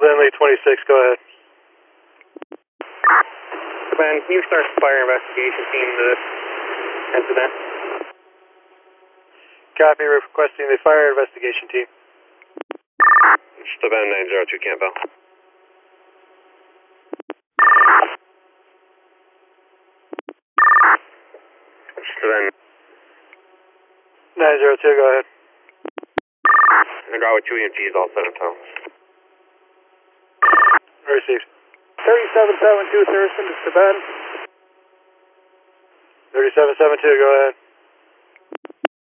Lindley 26, go ahead. Ben, can you start the fire investigation team to this incident? Copy, requesting the fire investigation team. Staben 902 Campbell. Staben 902, go ahead. I got with 2 EMTs all set in town. Received. 3772 Thurston to Staben. 3772, go ahead.